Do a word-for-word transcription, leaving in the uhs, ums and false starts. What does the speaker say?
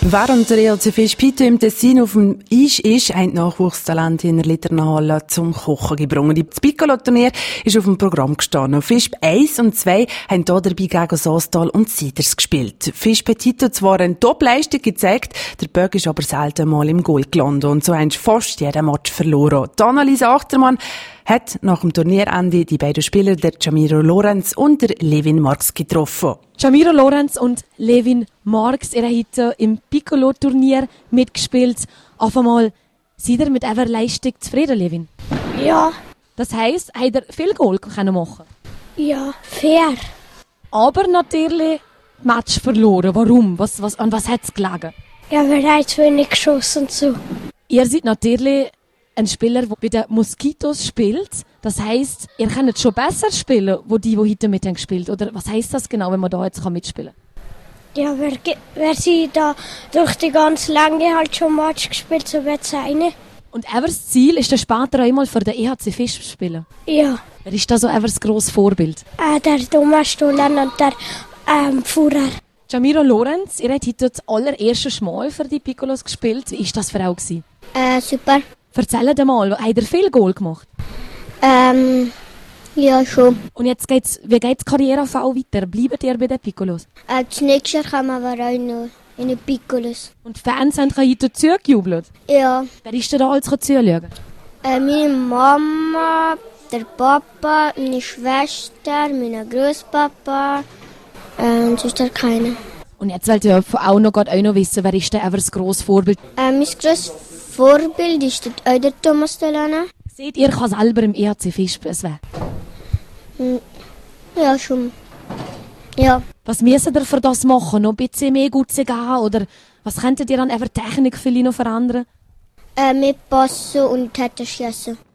Wer unter E L C Fisch Pito im Tessin auf dem Eis ist, ein Nachwuchstalent in der Liternhalle zum Kochen gebrungen. Das Piccolo-Turnier ist auf dem Programm gestanden. Fisch eins und zwei haben hier dabei gegen Sostal und Siders gespielt. Fisch Petito zwar eine Top-Leistung gezeigt, der Böck ist aber selten mal im Goal gelandet und so haben sie fast jeden Match verloren. Die Anneliese Achtermann hat nach dem Turnierende die beiden Spieler, der Jamiro Lorenz und der Levin Marx, getroffen. Jamiro Lorenz und Levin Marx, ihr habt heute im Piccolo-Turnier mitgespielt. Auf einmal, seid ihr mit eurer Leistung zufrieden, Levin? Ja. Das heisst, habt ihr viel Goal können machen? Ja, fair. Aber natürlich Match verloren. Warum? Was, was, an was hat es gelegen? Ja, wir haben zu wenig geschossen und so. Ihr seid natürlich ein Spieler, der bei den Moskitos spielt. Das heisst, ihr könnt schon besser spielen, wo die, die heute mit haben gespielt. Oder was heisst das genau, wenn man da jetzt mitspielen kann? Ja, wir, wir sind da durch die ganze Länge halt schon Match gespielt, so wird es eine. Und Evers Ziel ist dann später einmal für den E H C Fisch zu spielen? Ja. Wer ist da so Evers grosses Vorbild? Äh, der Thomas Stollen und der ähm, Pfarrer. Jamiro Lorenz, ihr habt heute das allererste Mal für die Piccolos gespielt. Wie war das für euch? Äh, super. Erzähl dir mal, habt ihr viel Goal gemacht? Ähm, ja schon. Und jetzt geht's, wie geht die Karriere auf auch weiter? Bleibt ihr bei den Piccolos? Äh, das nächste Jahr kommen wir auch noch in den Piccolos. Und die Fans haben heute zugejubelt? Ja. Wer ist denn da alles zuschauen? Äh, meine Mama, der Papa, meine Schwester, mein Großpapa äh, und sonst halt keiner. Und jetzt wollt ihr auch noch, auch noch wissen, wer ist denn Evers grosses Vorbild? Äh, mein grosses Vorbild ist auch der Thomas Stollen. Seht ihr, kann selber im E H C Fisch werden? Ja, schon. Ja. Was müssen ihr für das machen? Noch ein bisschen mehr gut zu gehen? Oder was könntet ihr an eurer Technik vielleicht noch verändern? Äh, mit Passen und Täter schiessen.